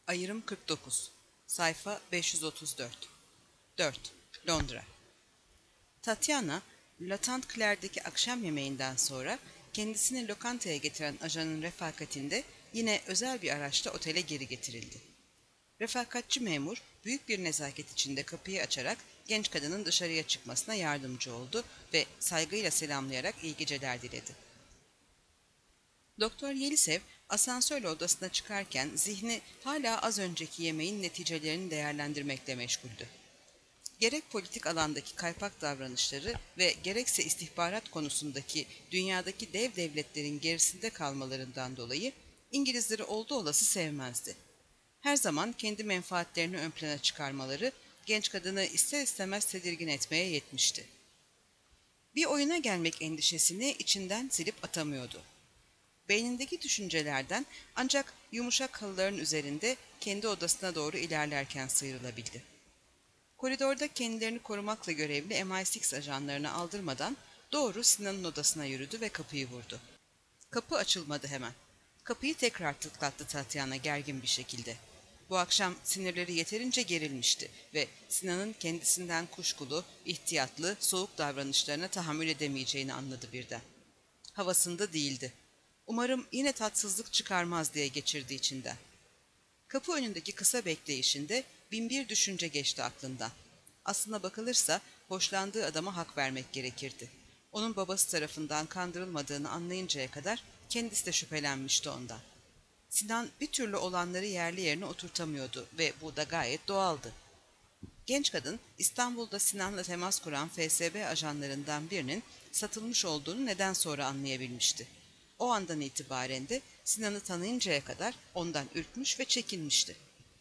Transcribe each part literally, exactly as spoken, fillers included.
Ayrım kırk dokuz. Sayfa beş yüz otuz dört. dört. Londra. Tatiana, Latant Claire'deki akşam yemeğinden sonra kendisini lokantaya getiren ajanın refakatinde yine özel bir araçla otele geri getirildi. Refakatçi memur büyük bir nezaket içinde kapıyı açarak genç kadının dışarıya çıkmasına yardımcı oldu ve saygıyla selamlayarak iyi geceler diledi. Doktor Yelisev asansörle odasına çıkarken zihni hala az önceki yemeğin neticelerini değerlendirmekle meşguldü. Gerek politik alandaki kaypak davranışları ve gerekse istihbarat konusundaki dünyadaki dev devletlerin gerisinde kalmalarından dolayı İngilizleri olduğu olası sevmezdi. Her zaman kendi menfaatlerini ön plana çıkarmaları genç kadını ister istemez tedirgin etmeye yetmişti. Bir oyuna gelmek endişesini içinden silip atamıyordu. Beynindeki düşüncelerden ancak yumuşak halıların üzerinde kendi odasına doğru ilerlerken sıyrılabildi. Koridorda kendilerini korumakla görevli M I altı ajanlarını aldırmadan doğru Sinan'ın odasına yürüdü ve kapıyı vurdu. Kapı açılmadı hemen. Kapıyı tekrar tıklattı Tatyana gergin bir şekilde. Bu akşam sinirleri yeterince gerilmişti ve Sinan'ın kendisinden kuşkulu, ihtiyatlı, soğuk davranışlarına tahammül edemeyeceğini anladı birden. Havasında değildi. Umarım yine tatsızlık çıkarmaz diye geçirdi içinden. Kapı önündeki kısa bekleyişinde binbir düşünce geçti aklından. Aslına bakılırsa hoşlandığı adama hak vermek gerekirdi. Onun babası tarafından kandırılmadığını anlayıncaya kadar kendisi de şüphelenmişti ondan. Sinan bir türlü olanları yerli yerine oturtamıyordu ve bu da gayet doğaldı. Genç kadın İstanbul'da Sinan'la temas kuran F S B ajanlarından birinin satılmış olduğunu neden sonra anlayabilmişti. O andan itibaren de Sinan'ı tanıyıncaya kadar ondan ürkmüş ve çekinmişti.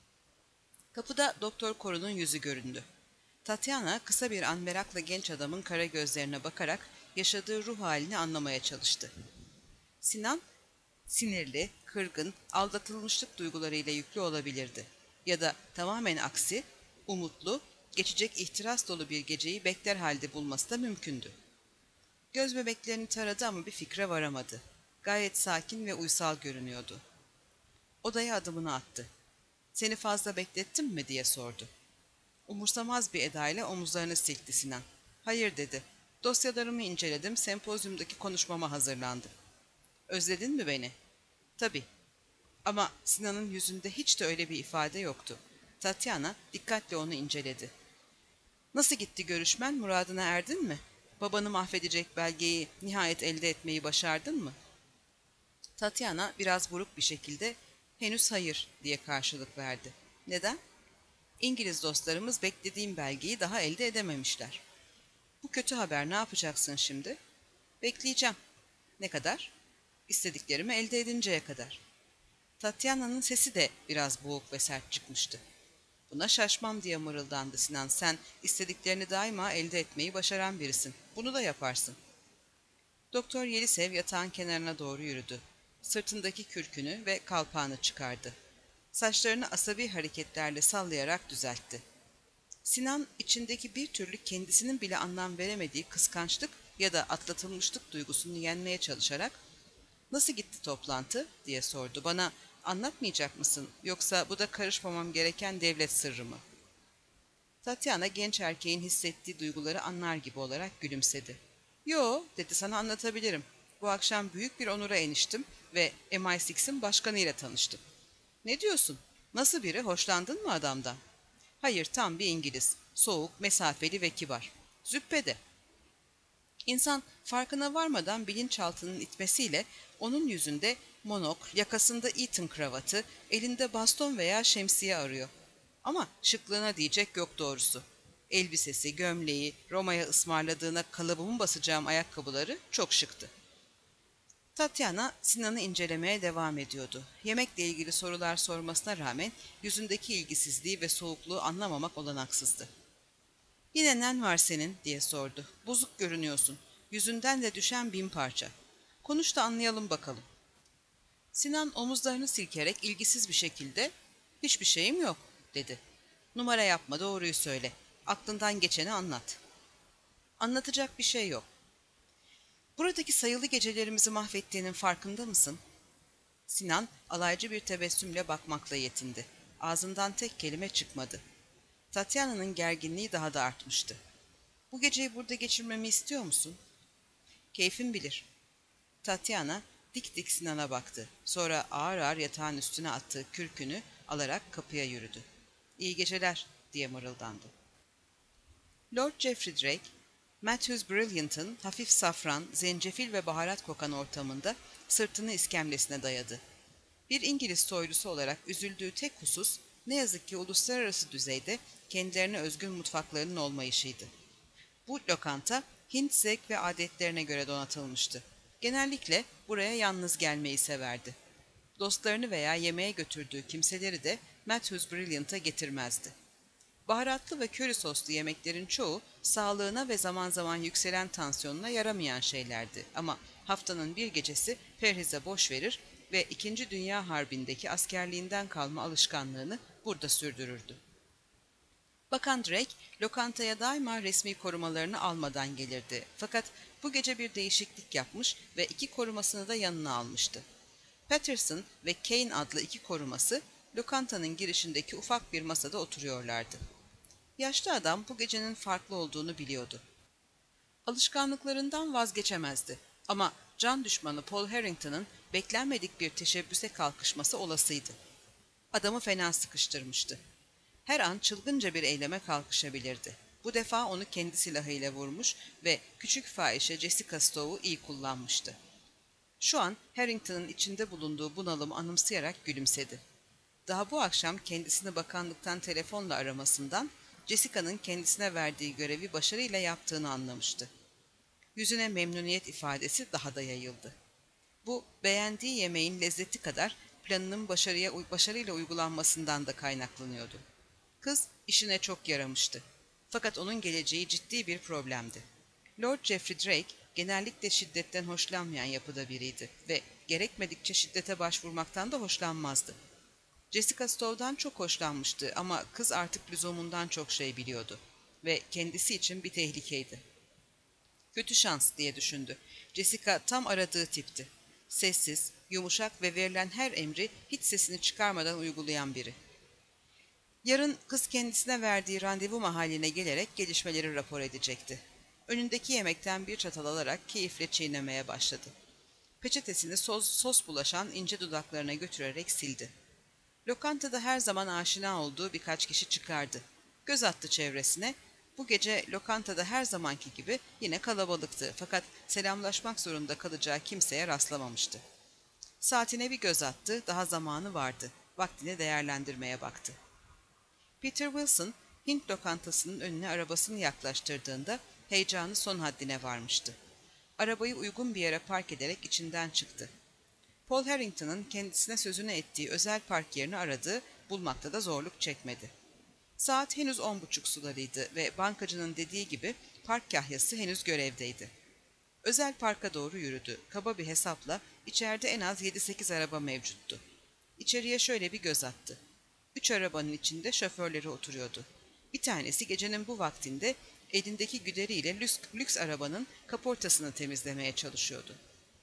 Kapıda Doktor Koru'nun yüzü göründü. Tatyana kısa bir an merakla genç adamın kara gözlerine bakarak yaşadığı ruh halini anlamaya çalıştı. Sinan, sinirli, kırgın, aldatılmışlık duygularıyla yüklü olabilirdi. Ya da tamamen aksi, umutlu, geçecek ihtiras dolu bir geceyi bekler halde bulması da mümkündü. Göz bebeklerini taradı ama bir fikre varamadı. Gayet sakin ve uysal görünüyordu. Odaya adımını attı. "Seni fazla beklettim mi?" diye sordu. Umursamaz bir edayla omuzlarını silkti Sinan. "Hayır," dedi. "Dosyalarımı inceledim, sempozyumdaki konuşmama hazırlandım." "Özledin mi beni?" "Tabii." Ama Sinan'ın yüzünde hiç de öyle bir ifade yoktu. Tatyana dikkatle onu inceledi. "Nasıl gitti görüşmen, muradına erdin mi? Babanı mahvedecek belgeyi nihayet elde etmeyi başardın mı?" Tatyana biraz buruk bir şekilde "Henüz hayır," diye karşılık verdi. "Neden?" "İngiliz dostlarımız beklediğim belgeyi daha elde edememişler." "Bu kötü haber, ne yapacaksın şimdi?" "Bekleyeceğim." "Ne kadar?" "İstediklerimi elde edinceye kadar." Tatyana'nın sesi de biraz boğuk ve sert çıkmıştı. "Buna şaşmam," diye mırıldandı Sinan. "Sen istediklerini daima elde etmeyi başaran birisin. Bunu da yaparsın." Doktor Yelisev yatağın kenarına doğru yürüdü. Sırtındaki kürkünü ve kalpağını çıkardı. Saçlarını asabi hareketlerle sallayarak düzeltti. Sinan içindeki bir türlü kendisinin bile anlam veremediği kıskançlık ya da atlatılmışlık duygusunu yenmeye çalışarak "Nasıl gitti toplantı?" diye sordu. "Bana anlatmayacak mısın, yoksa bu da karışmamam gereken devlet sırrı mı?" Tatyana genç erkeğin hissettiği duyguları anlar gibi olarak gülümsedi. "Yo," dedi, "sana anlatabilirim. Bu akşam büyük bir onura eriştim ve M I altının başkanıyla tanıştım." "Ne diyorsun? Nasıl biri? Hoşlandın mı adamdan?" "Hayır, tam bir İngiliz. Soğuk, mesafeli ve kibar. Züppede." İnsan farkına varmadan bilinçaltının itmesiyle onun yüzünde monokl, yakasında Eton kravatı, elinde baston veya şemsiye arıyor. Ama şıklığına diyecek yok doğrusu. Elbisesi, gömleği, Roma'ya ısmarladığına kalıbımı basacağım ayakkabıları çok şıktı. Tatyana Sinan'ı incelemeye devam ediyordu. Yemekle ilgili sorular sormasına rağmen yüzündeki ilgisizliği ve soğukluğu anlamamak olanaksızdı. "Yine nen var senin?" diye sordu. "Bozuk görünüyorsun. Yüzünden de düşen bin parça. Konuş da anlayalım bakalım." Sinan omuzlarını silkerek ilgisiz bir şekilde "Hiçbir şeyim yok," dedi. "Numara yapma, doğruyu söyle. Aklından geçeni anlat." "Anlatacak bir şey yok." "Buradaki sayılı gecelerimizi mahvettiğinin farkında mısın?" Sinan alaycı bir tebessümle bakmakla yetindi. ağzından tek kelime çıkmadı. Tatiana'nın gerginliği daha da artmıştı. "Bu geceyi burada geçirmemi istiyor musun?" "Keyfin bilir." Tatiana dik dik Sinan'a baktı. Sonra ağır ağır yatağın üstüne attığı kürkünü alarak kapıya yürüdü. "İyi geceler," diye mırıldandı. Lord Geoffrey Drake, Matthews Brilliant'ın hafif safran, zencefil ve baharat kokan ortamında sırtını iskemlesine dayadı. Bir İngiliz soylusu olarak üzüldüğü tek husus, ne yazık ki uluslararası düzeyde kendilerine özgün mutfaklarının olmayışıydı. Bu lokanta, Hint zevk ve adetlerine göre donatılmıştı. Genellikle buraya yalnız gelmeyi severdi. Dostlarını veya yemeğe götürdüğü kimseleri de Matthews Brilliant'a getirmezdi. Baharatlı ve köri soslu yemeklerin çoğu sağlığına ve zaman zaman yükselen tansiyonuna yaramayan şeylerdi ama haftanın bir gecesi perhize boş verir ve İkinci Dünya Harbi'ndeki askerliğinden kalma alışkanlığını burada sürdürürdü. Bakan Drake, lokantaya daima resmi korumalarını almadan gelirdi. Fakat bu gece bir değişiklik yapmış ve iki korumasını da yanına almıştı. Patterson ve Kane adlı iki koruması, lokantanın girişindeki ufak bir masada oturuyorlardı. Yaşlı adam bu gecenin farklı olduğunu biliyordu. Alışkanlıklarından vazgeçemezdi ama can düşmanı Paul Harrington'ın beklenmedik bir teşebbüse kalkışması olasıydı. Adamı fena sıkıştırmıştı. Her an çılgınca bir eyleme kalkışabilirdi. Bu defa onu kendi silahıyla vurmuş ve küçük fahişe Jessica Stowe'u iyi kullanmıştı. Şu an Harrington'ın içinde bulunduğu bunalımı anımsayarak gülümsedi. Daha bu akşam kendisini bakanlıktan telefonla aramasından, Jessica'nın kendisine verdiği görevi başarıyla yaptığını anlamıştı. Yüzüne memnuniyet ifadesi daha da yayıldı. Bu, beğendiği yemeğin lezzeti kadar planının başarıya, başarıyla uygulanmasından da kaynaklanıyordu. Kız işine çok yaramıştı. Fakat onun geleceği ciddi bir problemdi. Lord Geoffrey Drake genellikle şiddetten hoşlanmayan yapıda biriydi ve gerekmedikçe şiddete başvurmaktan da hoşlanmazdı. Jessica Stowe'dan çok hoşlanmıştı ama kız artık lüzumundan çok şey biliyordu ve kendisi için bir tehlikeydi. Kötü şans diye düşündü. Jessica tam aradığı tipti. Sessiz, yumuşak ve verilen her emri hiç sesini çıkarmadan uygulayan biri. Yarın kız kendisine verdiği randevu mahalline gelerek gelişmeleri rapor edecekti. Önündeki yemekten bir çatal alarak keyifle çiğnemeye başladı. Peçetesini sos, sos bulaşan ince dudaklarına götürerek sildi. Lokantada her zaman aşina olduğu birkaç kişi çıkardı. Göz attı çevresine. Bu gece lokantada her zamanki gibi yine kalabalıktı fakat selamlaşmak zorunda kalacağı kimseye rastlamamıştı. Saatine bir göz attı, daha zamanı vardı. Vaktini değerlendirmeye baktı. Peter Wilson, Hint lokantasının önüne arabasını yaklaştırdığında heyecanı son haddine varmıştı. Arabayı uygun bir yere park ederek içinden çıktı. Paul Harrington'ın kendisine sözünü ettiği özel park yerini aradı, bulmakta da zorluk çekmedi. Saat henüz on buçuk sularıydı ve bankacının dediği gibi park kahyası henüz görevdeydi. Özel parka doğru yürüdü. Kaba bir hesapla içeride en az yedi sekiz araba mevcuttu. İçeriye şöyle bir göz attı. Üç arabanın içinde şoförleri oturuyordu. Bir tanesi gecenin bu vaktinde elindeki güderiyle lüks, lüks arabanın kaportasını temizlemeye çalışıyordu.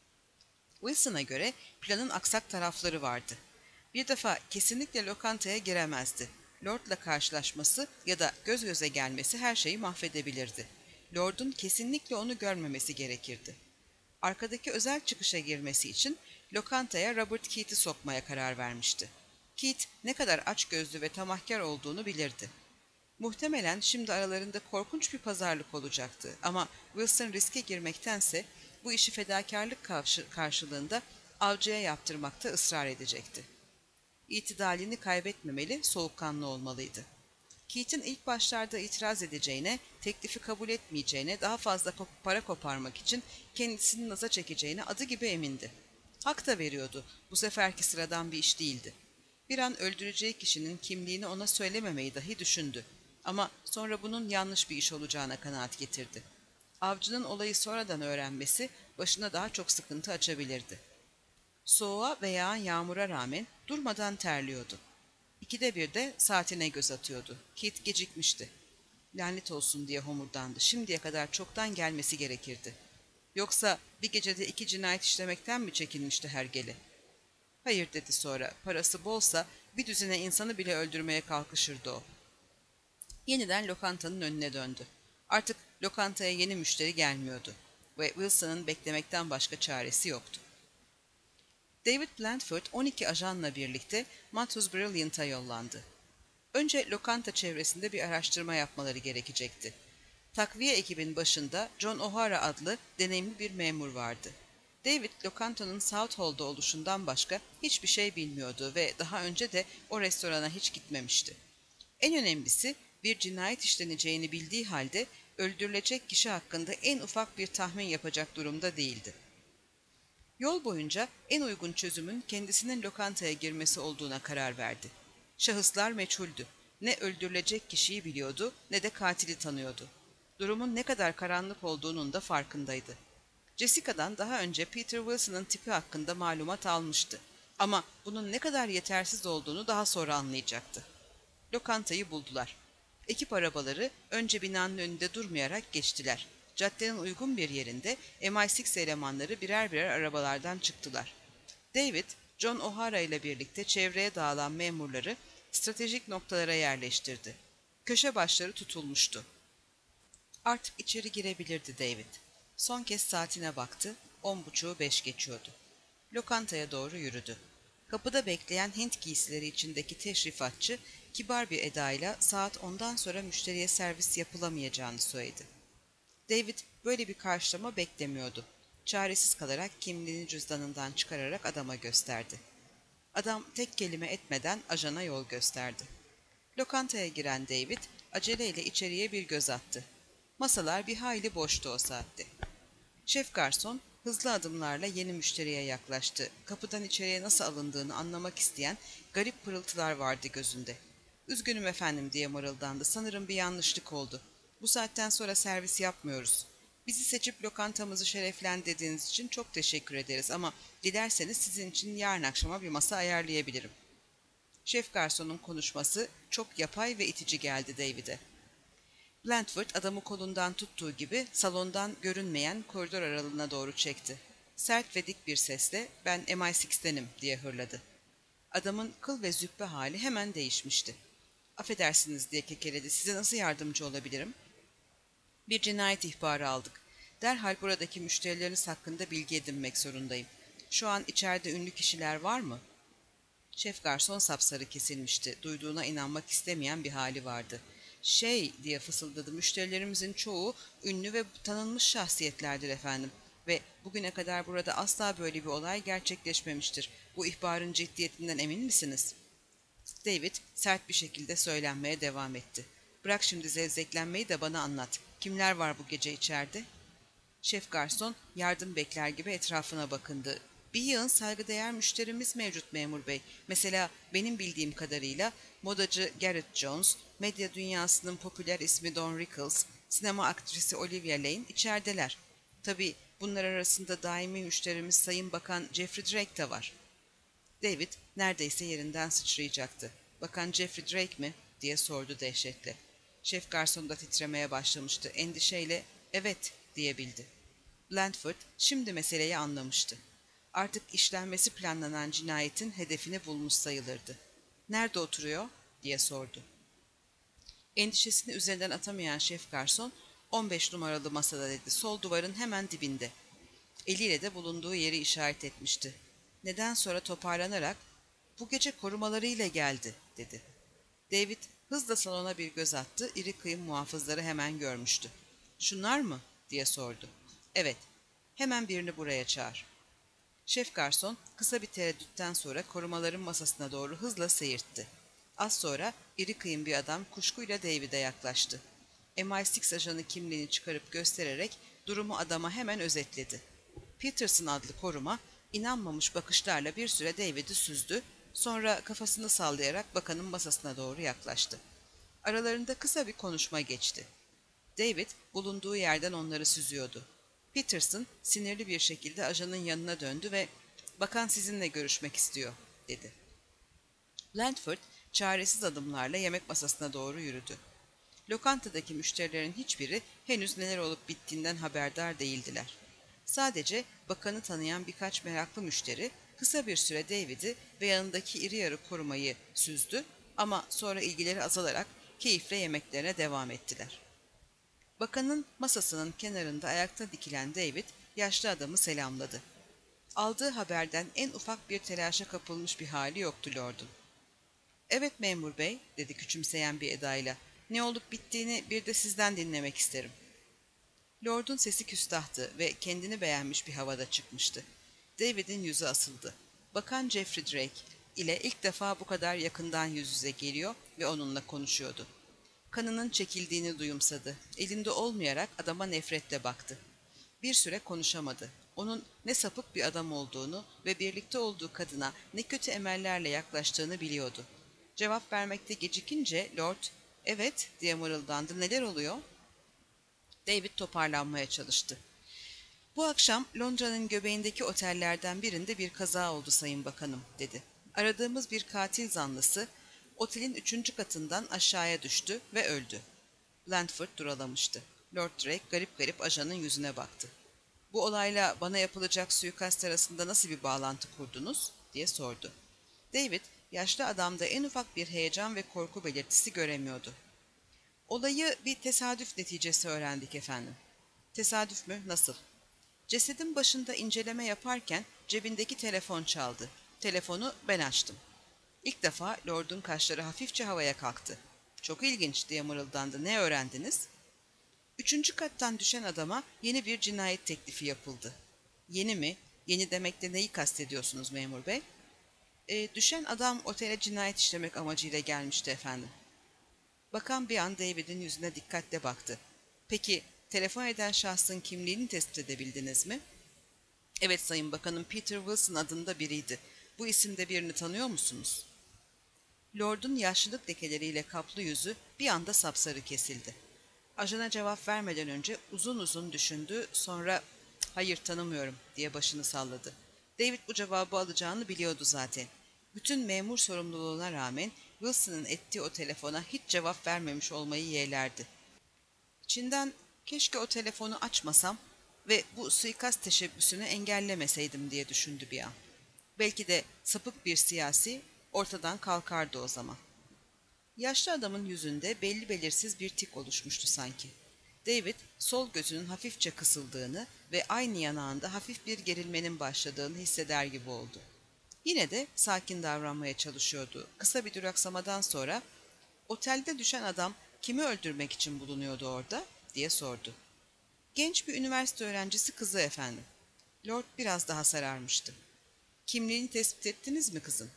Wilson'a göre planın aksak tarafları vardı. Bir defa kesinlikle lokantaya giremezdi. Lord'la karşılaşması ya da göz göze gelmesi her şeyi mahvedebilirdi. Lord'un kesinlikle onu görmemesi gerekirdi. Arkadaki özel çıkışa girmesi için lokantaya Robert Keith'i sokmaya karar vermişti. Keith ne kadar açgözlü ve tamahkar olduğunu bilirdi. Muhtemelen şimdi aralarında korkunç bir pazarlık olacaktı ama Wilson riske girmektense bu işi fedakarlık karşılığında avcıya yaptırmakta ısrar edecekti. İtidalini kaybetmemeli, soğukkanlı olmalıydı. Keith'in ilk başlarda itiraz edeceğine, teklifi kabul etmeyeceğine, daha fazla para koparmak için kendisini naza çekeceğine adı gibi emindi. Hak da veriyordu, bu seferki sıradan bir iş değildi. Bir an öldüreceği kişinin kimliğini ona söylememeyi dahi düşündü. Ama sonra bunun yanlış bir iş olacağına kanaat getirdi. Avcının olayı sonradan öğrenmesi başına daha çok sıkıntı açabilirdi. Soğuğa ve yağan yağmura rağmen durmadan terliyordu. İkide bir de saatine göz atıyordu. Keith gecikmişti. Lanet olsun diye homurdandı. Şimdiye kadar çoktan gelmesi gerekirdi. Yoksa bir gecede iki cinayet işlemekten mi çekinmişti hergele? Hayır dedi sonra. Parası bolsa Bir düzine insanı bile öldürmeye kalkışırdı o. Yeniden lokantanın önüne döndü. Artık lokantaya yeni müşteri gelmiyordu ve Wilson'ın beklemekten başka çaresi yoktu. David Blandford on iki ajanla birlikte Mathew's Brilliant'a yollandı. Önce lokanta çevresinde bir araştırma yapmaları gerekecekti. Takviye ekibin başında John O'Hara adlı deneyimli bir memur vardı. David, lokantanın Southall'da oluşundan başka hiçbir şey bilmiyordu ve daha önce de o restorana hiç gitmemişti. En önemlisi, bir cinayet işleneceğini bildiği halde öldürülecek kişi hakkında en ufak bir tahmin yapacak durumda değildi. Yol boyunca en uygun çözümün kendisinin lokantaya girmesi olduğuna karar verdi. Şahıslar meçhuldü. Ne öldürülecek kişiyi biliyordu ne de katili tanıyordu. Durumun ne kadar karanlık olduğunun da farkındaydı. Jessica'dan daha önce Peter Wilson'ın tipi hakkında malumat almıştı. Ama bunun ne kadar yetersiz olduğunu daha sonra anlayacaktı. Lokantayı buldular. Ekip arabaları önce binanın önünde durmayarak geçtiler. Caddenin uygun bir yerinde M I altı elemanları birer birer arabalardan çıktılar. David, John O'Hara ile birlikte çevreye dağılan memurları stratejik noktalara yerleştirdi. Köşe başları tutulmuştu. Artık içeri girebilirdi David. Son kez saatine baktı, on buçuğu beş geçiyordu. Lokantaya doğru yürüdü. Kapıda bekleyen Hint giysileri içindeki teşrifatçı, kibar bir edayla saat ondan sonra müşteriye servis yapılamayacağını söyledi. David böyle bir karşılama beklemiyordu. Çaresiz kalarak kimliğini cüzdanından çıkararak adama gösterdi. Adam tek kelime etmeden ajana yol gösterdi. Lokantaya giren David, aceleyle içeriye bir göz attı. Masalar bir hayli boştu o saatte. Şef garson hızlı adımlarla yeni müşteriye yaklaştı. Kapıdan içeriye nasıl alındığını anlamak isteyen garip pırıltılar vardı gözünde. "Üzgünüm efendim," diye mırıldandı. "Sanırım bir yanlışlık oldu. Bu saatten sonra servis yapmıyoruz. Bizi seçip lokantamızı şereflendirdiğiniz için çok teşekkür ederiz ama dilerseniz sizin için yarın akşama bir masa ayarlayabilirim." Şef garsonun konuşması çok yapay ve itici geldi David'e. Blandford adamı kolundan tuttuğu gibi salondan görünmeyen koridor aralığına doğru çekti. Sert ve dik bir sesle "Ben M I altı'denim," diye hırladı. Adamın kıl ve züppe hali hemen değişmişti. "Affedersiniz," diye kekeledi. "Size nasıl yardımcı olabilirim?" "Bir cinayet ihbarı aldık. Derhal buradaki müşterileriniz hakkında bilgi edinmek zorundayım. Şu an içeride ünlü kişiler var mı?" Şef garson sapsarı kesilmişti. Duyduğuna inanmak istemeyen bir hali vardı. "Şey," diye fısıldadı, "müşterilerimizin çoğu ünlü ve tanınmış şahsiyetlerdir efendim. Ve bugüne kadar burada asla böyle bir olay gerçekleşmemiştir. Bu ihbarın ciddiyetinden emin misiniz?" David sert bir şekilde söylenmeye devam etti. "Bırak şimdi zevzeklenmeyi de bana anlat. Kimler var bu gece içeride?" Şef garson yardım bekler gibi etrafına bakındı. "Bir yığın saygıdeğer müşterimiz mevcut memur bey. Mesela benim bildiğim kadarıyla modacı Garrett Jones, medya dünyasının popüler ismi Don Rickles, sinema aktrisi Olivia Lane içerideler. Tabii bunlar arasında daimi müşterimiz Sayın Bakan Jeffrey Drake de var." David neredeyse yerinden sıçrayacaktı. "Bakan Jeffrey Drake mi?" diye sordu dehşetle. Şef garson da titremeye başlamıştı. Endişeyle "Evet," diyebildi. Blandford şimdi meseleyi anlamıştı. Artık işlenmesi planlanan cinayetin hedefini bulmuş sayılırdı. "Nerede oturuyor?" diye sordu. Endişesini üzerinden atamayan şef garson, on beş numaralı masada," dedi. "Sol duvarın hemen dibinde." Eliyle de bulunduğu yeri işaret etmişti. Neden sonra toparlanarak "Bu gece korumalarıyla geldi," dedi. David hızla salona bir göz attı, iri kıyım muhafızları hemen görmüştü. "Şunlar mı?" diye sordu. "Evet, hemen birini buraya çağır." Şef garson kısa bir tereddütten sonra korumaların masasına doğru hızla seyirtti. Az sonra iri kıyım bir adam kuşkuyla David'e yaklaştı. M I altı ajanı kimliğini çıkarıp göstererek durumu adama hemen özetledi. Peterson adlı koruma inanmamış bakışlarla bir süre David'i süzdü, sonra kafasını sallayarak bakanın masasına doğru yaklaştı. Aralarında kısa bir konuşma geçti. David bulunduğu yerden onları süzüyordu. Peterson sinirli bir şekilde ajanın yanına döndü ve "Bakan sizinle görüşmek istiyor," dedi. Blandford çaresiz adımlarla yemek masasına doğru yürüdü. Lokantadaki müşterilerin hiçbiri henüz neler olup bittiğinden haberdar değildiler. Sadece bakanı tanıyan birkaç meraklı müşteri kısa bir süre David'i ve yanındaki iri yarı korumayı süzdü ama sonra ilgileri azalarak keyifle yemeklerine devam ettiler. Bakanın masasının kenarında ayakta dikilen David, yaşlı adamı selamladı. Aldığı haberden en ufak bir telaşa kapılmış bir hali yoktu Lord'un. "Evet memur bey," dedi küçümseyen bir edayla. "Ne olup bittiğini bir de sizden dinlemek isterim." Lord'un sesi küstahtı ve kendini beğenmiş bir havada çıkmıştı. David'in yüzü asıldı. Bakan Geoffrey Drake ile ilk defa bu kadar yakından yüz yüze geliyor ve onunla konuşuyordu. Kanının çekildiğini duyumsadı. Elinde olmayarak adama nefretle baktı. Bir süre konuşamadı. Onun ne sapık bir adam olduğunu ve birlikte olduğu kadına ne kötü emellerle yaklaştığını biliyordu. Cevap vermekte gecikince Lord, "Evet," diye mırıldandı. "Neler oluyor?" David toparlanmaya çalıştı. "Bu akşam Londra'nın göbeğindeki otellerden birinde bir kaza oldu Sayın Bakanım," dedi. "Aradığımız bir katil zanlısı otelin üçüncü katından aşağıya düştü ve öldü." Blandford duralamıştı. Lord Drake garip garip ajanın yüzüne baktı. "Bu olayla bana yapılacak suikast arasında nasıl bir bağlantı kurdunuz?" diye sordu. David, yaşlı adamda en ufak bir heyecan ve korku belirtisi göremiyordu. "Olayı bir tesadüf neticesi öğrendik efendim." "Tesadüf mü? Nasıl?" "Cesedin başında inceleme yaparken cebindeki telefon çaldı. Telefonu ben açtım." İlk defa Lord'un kaşları hafifçe havaya kalktı. "Çok ilginç," diye mırıldandı. "Ne öğrendiniz?" "Üçüncü kattan düşen adama yeni bir cinayet teklifi yapıldı." "Yeni mi? Yeni demekle neyi kastediyorsunuz memur bey?" E, "düşen adam otele cinayet işlemek amacıyla gelmişti efendim." Bakan bir an David'in yüzüne dikkatle baktı. "Peki telefon eden şahsın kimliğini tespit edebildiniz mi?" "Evet Sayın Bakanım, Peter Wilson adında biriydi. Bu isimde birini tanıyor musunuz?" Lord'un yaşlılık lekeleriyle kaplı yüzü bir anda sapsarı kesildi. Ajana cevap vermeden önce uzun uzun düşündü, sonra "Hayır, tanımıyorum," diye başını salladı. David bu cevabı alacağını biliyordu zaten. Bütün memur sorumluluğuna rağmen Wilson'ın ettiği o telefona hiç cevap vermemiş olmayı yeğlerdi. İçinden "Keşke o telefonu açmasam ve bu suikast teşebbüsünü engellemeseydim," diye düşündü bir an. Belki de sapık bir siyasi ortadan kalkardı o zaman. Yaşlı adamın yüzünde belli belirsiz bir tik oluşmuştu sanki. David, sol gözünün hafifçe kısıldığını ve aynı yanağında hafif bir gerilmenin başladığını hisseder gibi oldu. Yine de sakin davranmaya çalışıyordu. Kısa bir duraksamadan sonra, "Otelde düşen adam kimi öldürmek için bulunuyordu orada?" diye sordu. "Genç bir üniversite öğrencisi kızı efendim." Lord biraz daha sararmıştı. "Kimliğini tespit ettiniz mi kızın?"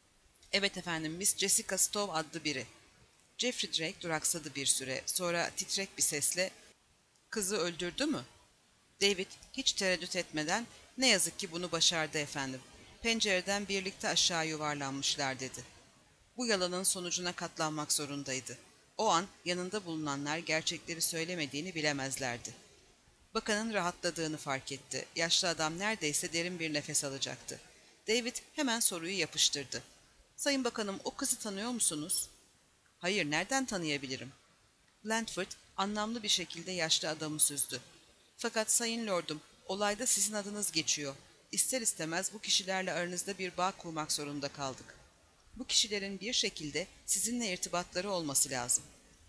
"Evet efendim, Miss Jessica Stowe adlı biri." Geoffrey Drake duraksadı bir süre. Sonra titrek bir sesle, "Kızı öldürdü mü?" David hiç tereddüt etmeden, "Ne yazık ki bunu başardı efendim. Pencereden birlikte aşağı yuvarlanmışlar," dedi. Bu yalanın sonucuna katlanmak zorundaydı. O an yanında bulunanlar gerçekleri söylemediğini bilemezlerdi. Bakanın rahatladığını fark etti. Yaşlı adam neredeyse derin bir nefes alacaktı. David hemen soruyu yapıştırdı. "Sayın Bakanım, o kızı tanıyor musunuz?" "Hayır, nereden tanıyabilirim?" Blandford anlamlı bir şekilde yaşlı adamı süzdü. "Fakat Sayın Lordum, olayda sizin adınız geçiyor. İster istemez bu kişilerle aranızda bir bağ kurmak zorunda kaldık. Bu kişilerin bir şekilde sizinle irtibatları olması lazım."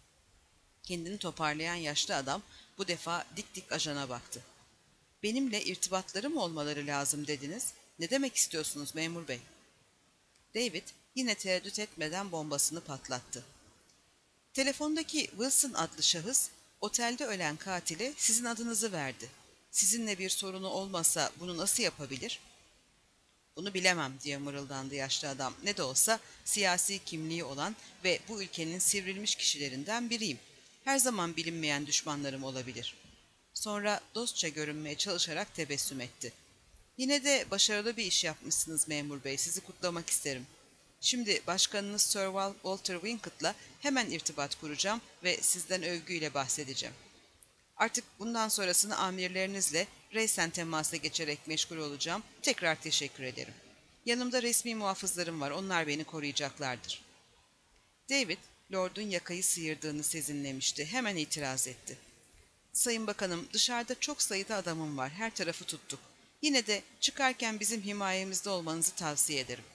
Kendini toparlayan yaşlı adam bu defa dik dik ajana baktı. "Benimle irtibatları mı olmaları lazım dediniz? Ne demek istiyorsunuz memur bey?" David yine tereddüt etmeden bombasını patlattı. "Telefondaki Wilson adlı şahıs, otelde ölen katile sizin adınızı verdi. Sizinle bir sorunu olmasa bunu nasıl yapabilir?" "Bunu bilemem," diye mırıldandı yaşlı adam. "Ne de olsa siyasi kimliği olan ve bu ülkenin sivrilmiş kişilerinden biriyim. Her zaman bilinmeyen düşmanlarım olabilir." Sonra dostça görünmeye çalışarak tebessüm etti. "Yine de başarılı bir iş yapmışsınız memur bey. Sizi kutlamak isterim. Şimdi başkanınız Sir Walter Wincott'la hemen irtibat kuracağım ve sizden övgüyle bahsedeceğim. Artık bundan sonrasını amirlerinizle reysen temasa geçerek meşgul olacağım. Tekrar teşekkür ederim. Yanımda resmi muhafızlarım var. Onlar beni koruyacaklardır." David, Lord'un yakayı sıyırdığını sezinlemişti. Hemen itiraz etti. "Sayın Bakanım, dışarıda çok sayıda adamım var. Her tarafı tuttuk. Yine de çıkarken bizim himayemizde olmanızı tavsiye ederim."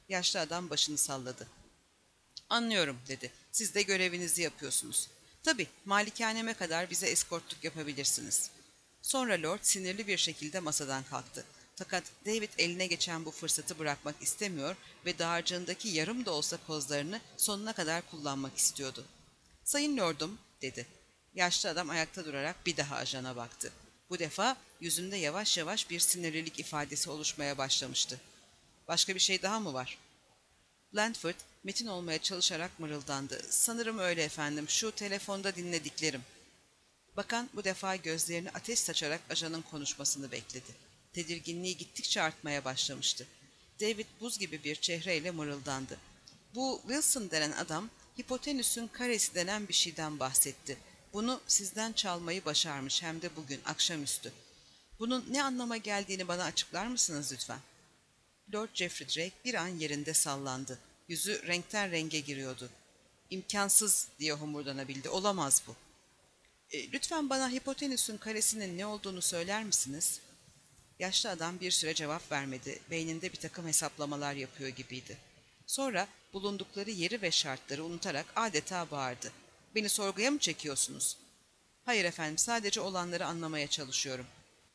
Yaşlı adam başını salladı. Anlıyorum dedi. Siz de görevinizi yapıyorsunuz. Tabii malikaneme kadar bize eskortluk yapabilirsiniz. Sonra Lord sinirli bir şekilde masadan kalktı. Fakat David eline geçen bu fırsatı bırakmak istemiyor ve dağarcığındaki yarım da olsa kozlarını sonuna kadar kullanmak istiyordu. Sayın Lordum dedi. Yaşlı adam ayakta durarak bir daha ajana baktı. Bu defa yüzünde yavaş yavaş bir sinirlilik ifadesi oluşmaya başlamıştı. Başka bir şey daha mı var? Blandford, metin olmaya çalışarak mırıldandı. Sanırım öyle efendim, şu telefonda dinlediklerim. Bakan bu defa gözlerini ateş saçarak ajanın konuşmasını bekledi. Tedirginliği gittikçe artmaya başlamıştı. David buz gibi bir çehreyle mırıldandı. Bu Wilson denen adam, hipotenüsün karesi denen bir şeyden bahsetti. Bunu sizden çalmayı başarmış hem de bugün akşamüstü. Bunun ne anlama geldiğini bana açıklar mısınız lütfen? Lord Geoffrey Drake bir an yerinde sallandı. Yüzü renkten renge giriyordu. İmkansız diye homurdanabildi. Olamaz bu. E, lütfen bana hipotenüsün karesinin ne olduğunu söyler misiniz? Yaşlı adam bir süre cevap vermedi. Beyninde bir takım hesaplamalar yapıyor gibiydi. Sonra bulundukları yeri ve şartları unutarak adeta bağırdı. Beni sorguya mı çekiyorsunuz? Hayır efendim, sadece olanları anlamaya çalışıyorum.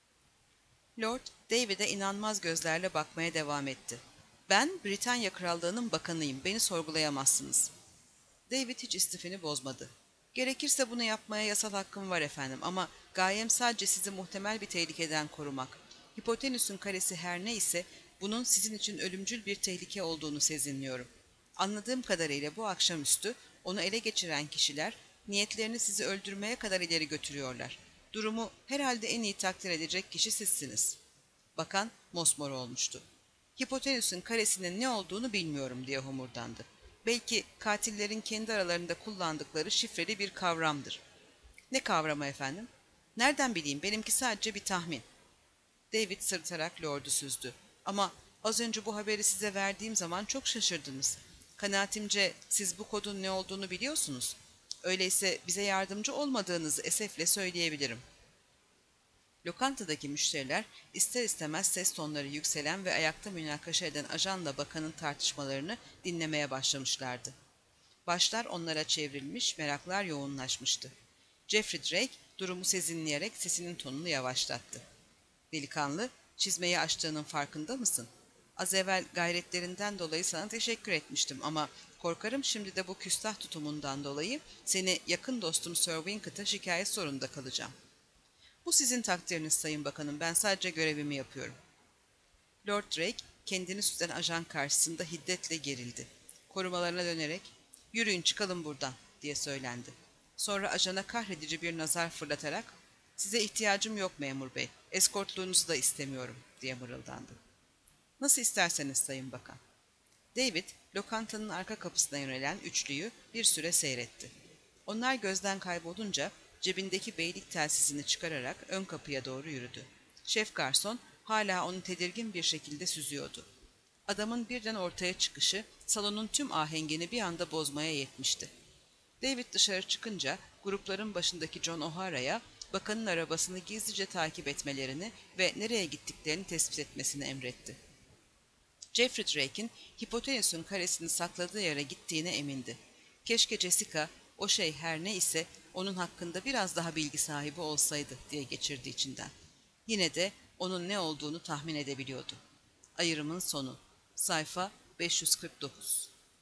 Lord, David'e inanmaz gözlerle bakmaya devam etti. Ben Britanya Krallığı'nın bakanıyım, beni sorgulayamazsınız. David hiç istifini bozmadı. Gerekirse bunu yapmaya yasal hakkım var efendim ama gayem sadece sizi muhtemel bir tehlikeden korumak. Hipotenüsün karesi her ne ise bunun sizin için ölümcül bir tehlike olduğunu sezinliyorum. Anladığım kadarıyla bu akşamüstü onu ele geçiren kişiler niyetlerini sizi öldürmeye kadar ileri götürüyorlar. Durumu herhalde en iyi takdir edecek kişi sizsiniz. Bakan mosmor olmuştu. Hipotenüsün karesinin ne olduğunu bilmiyorum diye homurdandı. Belki katillerin kendi aralarında kullandıkları şifreli bir kavramdır. Ne kavramı efendim? Nereden bileyim, benimki sadece bir tahmin. David sırıtarak Lord'u süzdü. Ama az önce bu haberi size verdiğim zaman çok şaşırdınız. Kanaatimce siz bu kodun ne olduğunu biliyorsunuz. Öyleyse bize yardımcı olmadığınızı esefle söyleyebilirim. Lokantadaki müşteriler ister istemez ses tonları yükselen ve ayakta münakaşa eden ajanla bakanın tartışmalarını dinlemeye başlamışlardı. Başlar onlara çevrilmiş, meraklar yoğunlaşmıştı. Geoffrey Drake durumu sezinleyerek sesinin tonunu yavaşlattı. Delikanlı, çizmeyi açtığının farkında mısın? Az evvel gayretlerinden dolayı sana teşekkür etmiştim ama korkarım şimdi de bu küstah tutumundan dolayı seni yakın dostum Sir Winket'a şikayet zorunda kalacağım. Bu sizin takdiriniz Sayın Bakanım, ben sadece görevimi yapıyorum. Lord Drake kendini süzen ajan karşısında hiddetle gerildi. Korumalarına dönerek yürüyün çıkalım buradan diye söylendi. Sonra ajana kahredici bir nazar fırlatarak size ihtiyacım yok memur bey, eskortluğunuzu da istemiyorum diye mırıldandı. Nasıl isterseniz Sayın Bakan. David lokantanın arka kapısına yönelen üçlüyü bir süre seyretti. Onlar gözden kaybolunca cebindeki beylik telsizini çıkararak ön kapıya doğru yürüdü. Şef garson hala onu tedirgin bir şekilde süzüyordu. Adamın birden ortaya çıkışı salonun tüm ahengini bir anda bozmaya yetmişti. David dışarı çıkınca grupların başındaki John O'Hara'ya bakanın arabasını gizlice takip etmelerini ve nereye gittiklerini tespit etmesini emretti. Geoffrey Drake'in hipotenüsün karesini sakladığı yere gittiğine emindi. Keşke Jessica, o şey her ne ise onun hakkında biraz daha bilgi sahibi olsaydı diye geçirdi içinden. Yine de onun ne olduğunu tahmin edebiliyordu. Ayrımın sonu. Sayfa beş yüz kırk dokuz.